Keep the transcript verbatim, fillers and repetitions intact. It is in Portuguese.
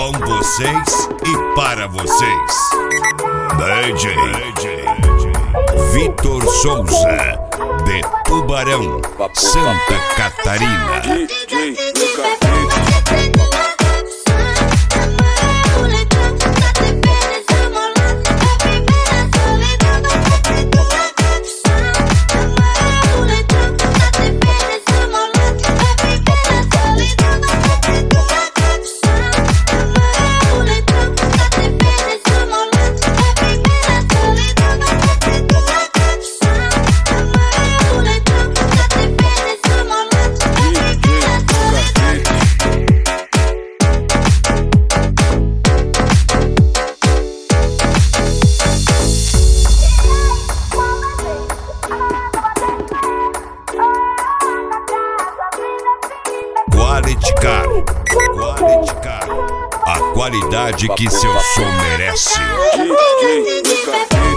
Com vocês e para vocês, D J Vitor Souza, de Tubarão, Santa Catarina. Quality Car, Quality Car, a qualidade que seu som merece.